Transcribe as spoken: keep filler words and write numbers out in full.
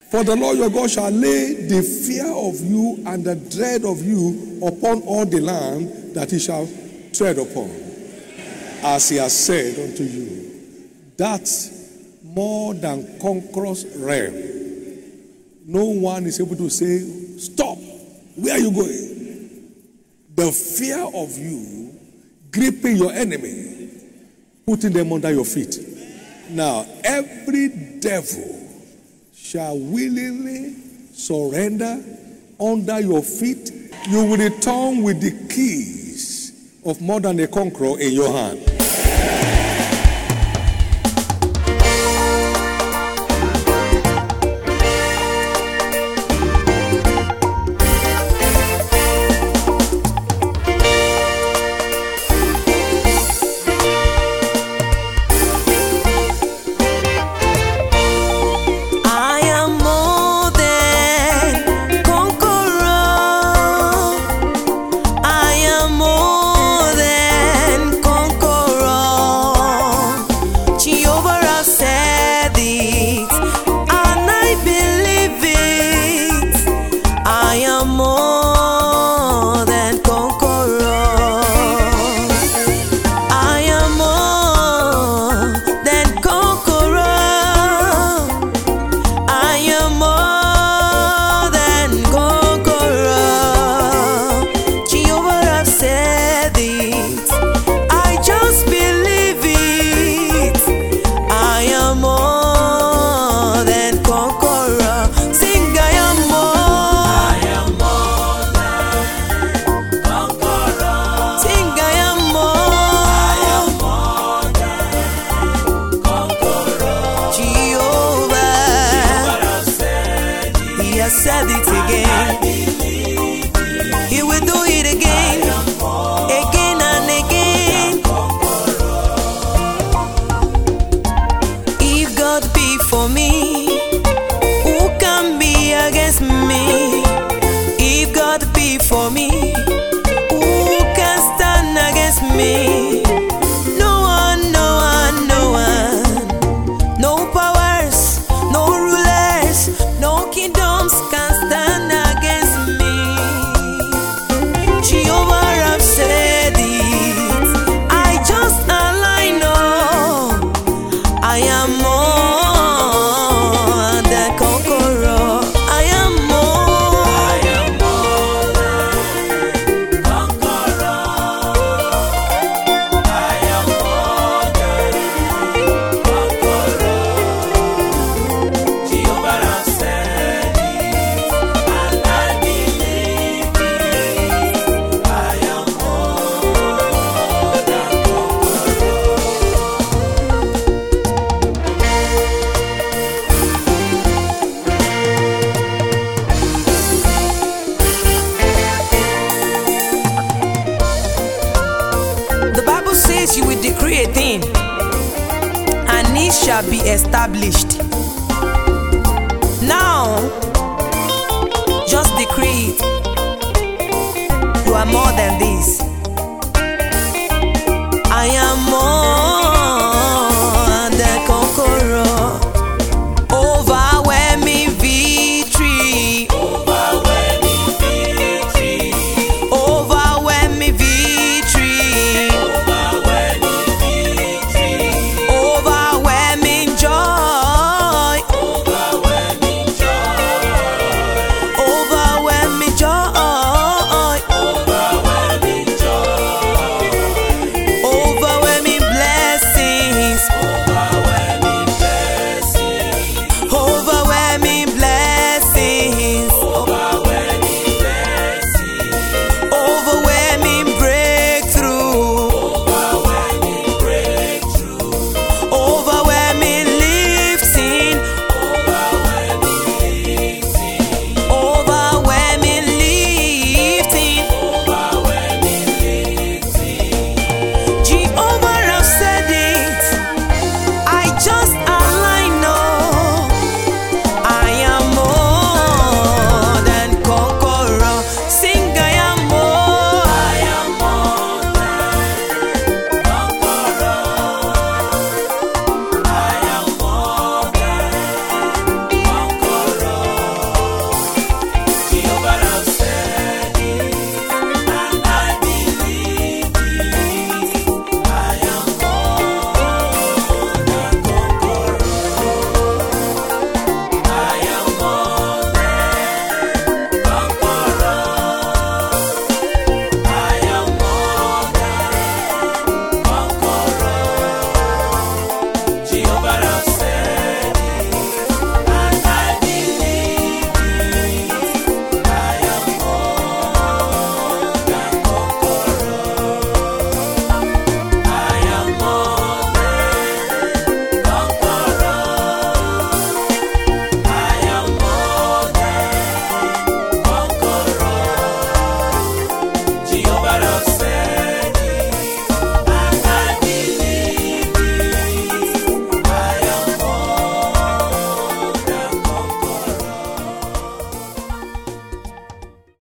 For the Lord your God shall lay the fear of you and the dread of you upon all the land that he shall tread upon, as he has said unto you. That's more than conqueror's realm. No one is able to say, stop, where are you going? The fear of you gripping your enemy, putting them under your feet. Now, every devil shall willingly surrender under your feet. You will return with the keys of more than a conqueror in your hand. Said it again. He will do it again, again and again. If God be for me, who can be against me? If God be for me, who can stand against me? No one, no one, no one. No powers, no rulers, no kingdoms can stand against me. Jehovah have said it. I just align on. I am more than conqueror. I am more. I am more than conqueror. I am more than conqueror. Jehovah have said it. The Bible says you will decree a thing, and it shall be established.